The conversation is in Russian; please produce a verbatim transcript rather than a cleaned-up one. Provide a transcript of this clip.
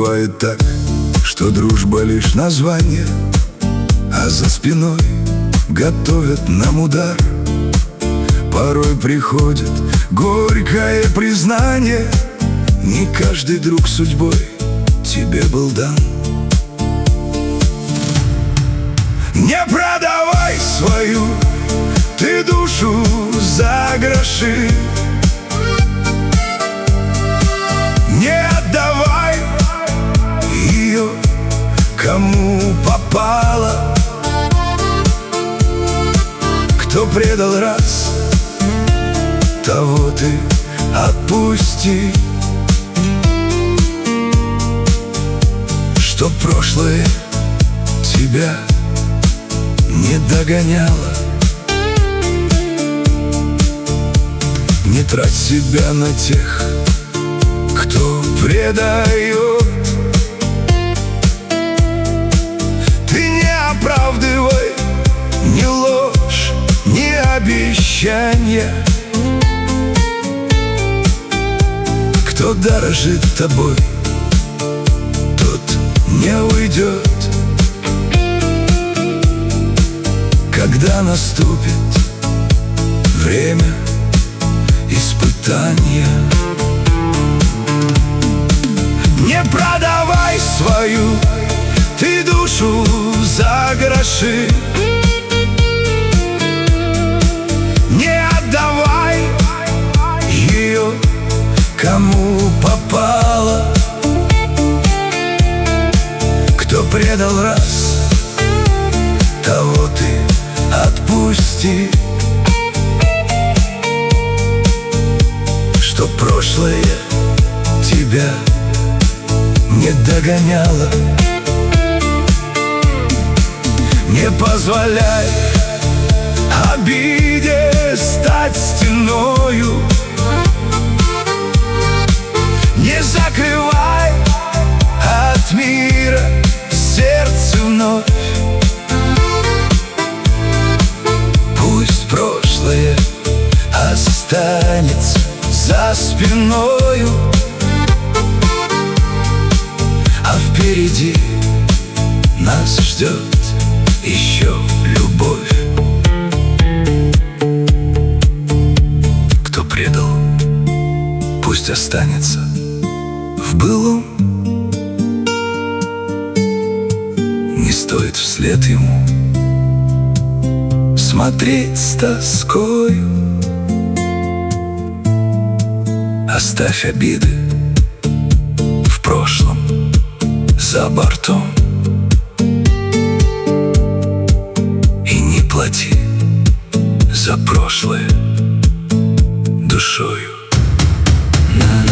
Бывает так, что дружба лишь название, а за спиной готовят нам удар. Порой приходит горькое признание: не каждый друг судьбой тебе был дан. Не продавай свою ты душу за гроши, не отдавай ее кому попало. Кто предал раз, того ты отпусти, чтоб прошлое тебя не догоняло. Не трать себя на тех, кто предает. Ты не оправдывай ни ложь, ни обещания. Кто дорожит тобой, тот не уйдет. Когда наступит время испытания, не продавай свою ты душу за гроши, не отдавай ее кому попало. Кто предал раз, того ты отпусти, что прошлое тебя не догоняло. Не позволяй обиде стать стеною, не закрывай от мира сердце вновь. Пусть прошлое останется за спиною, а впереди нас ждет еще любовь. Кто предал, пусть останется в былом. Не стоит вслед ему смотреть с тоскою. Оставь обиды в прошлом за бортом и не плати за прошлое душою. На